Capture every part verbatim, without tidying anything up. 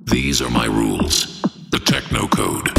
These are my rules. The Techno Code.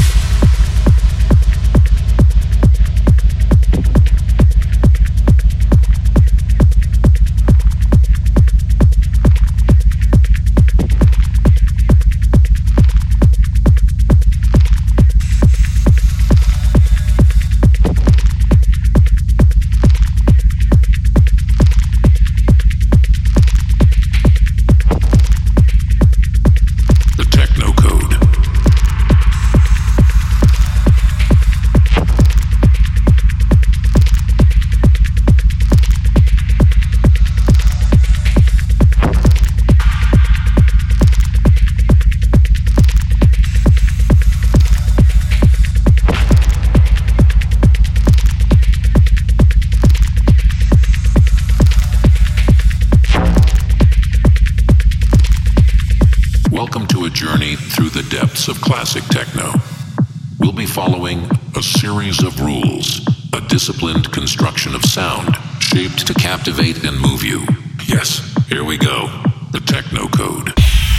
Welcome to a journey through the depths of classic techno. We'll be following a series of rules, a disciplined construction of sound, shaped to captivate and move you. Yes, here we go. The Techno Code.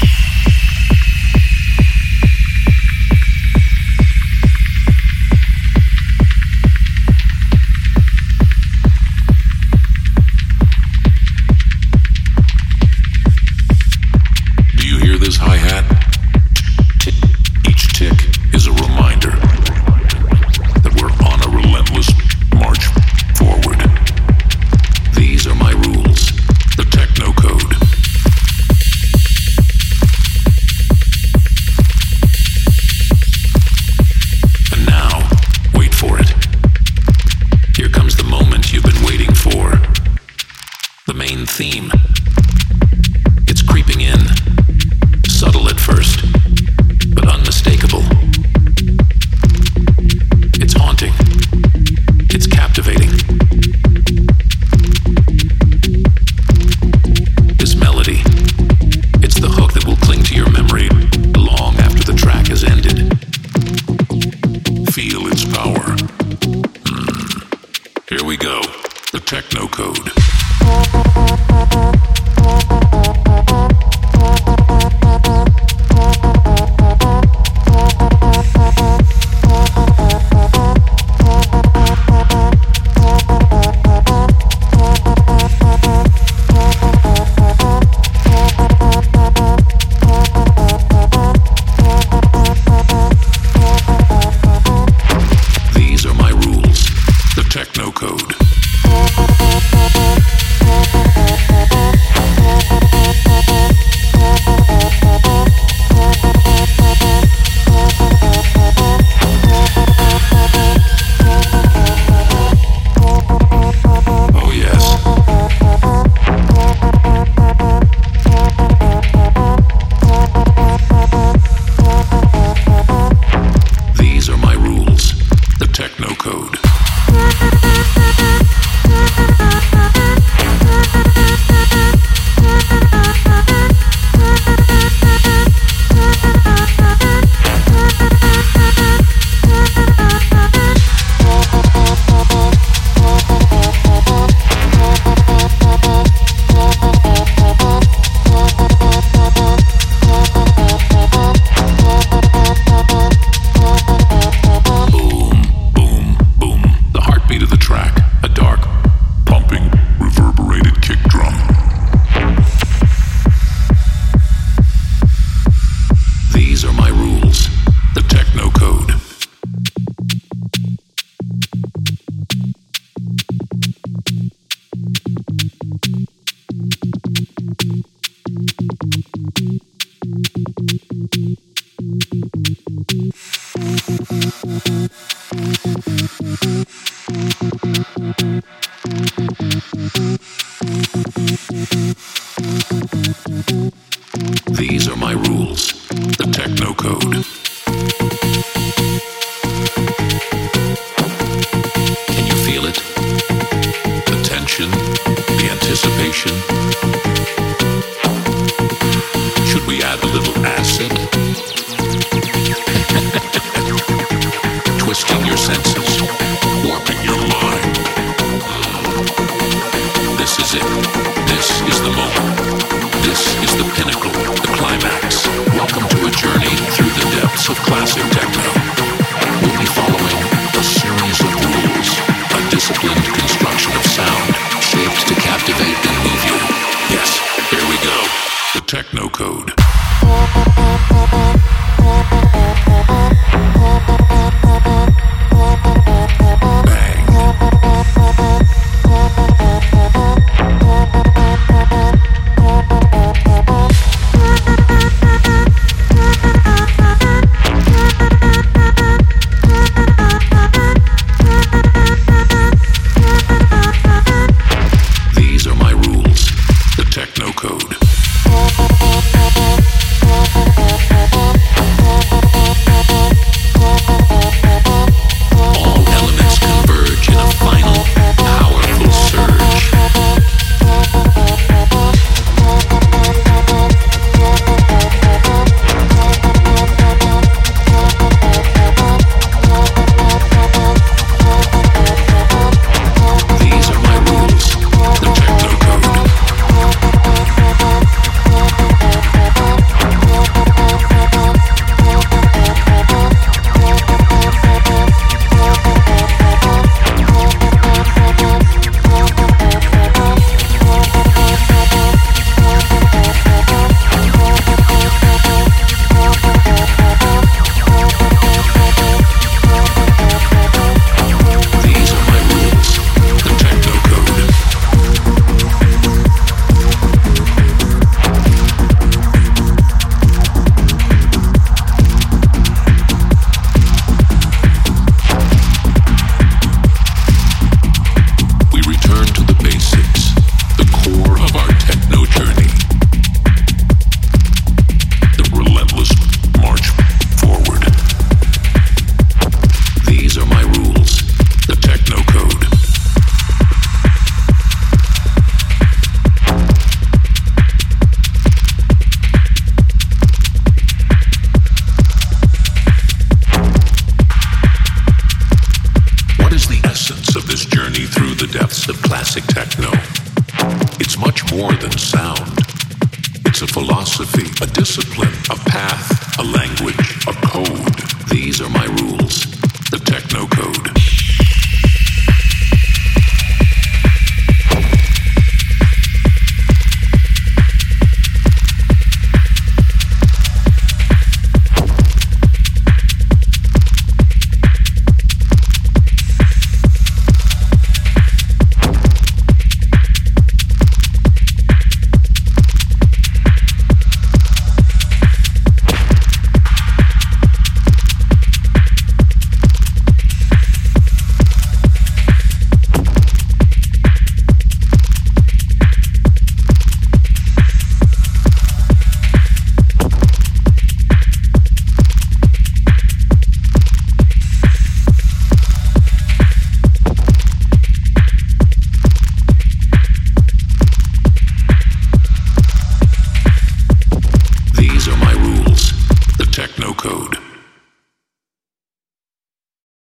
This hi-hat, tick, each tick is a reminder that we're on a relentless march forward. These are my rules, the Techno Code. And now, wait for it. Here comes the moment you've been waiting for. The main theme. It's creeping in. Subtle at first, but unmistakable. It's haunting. It's captivating. This melody, it's the hook that will cling to your memory long after the track has ended. Feel its power. Mm. Here we go. The Techno Code. Techno Code. These are my rules, the Techno Code. Can you feel it? The tension, the anticipation. Should we add a little acid? Twisting your senses, warping your mind. This is it. This is the moment. This is the pinnacle, the climax. Welcome to a journey through the depths of classic techno. We'll be following a series of rules, a disciplined construction of sound, shaped to captivate and move you. Yes, here we go. The Techno Code. It's a philosophy, a discipline, a path.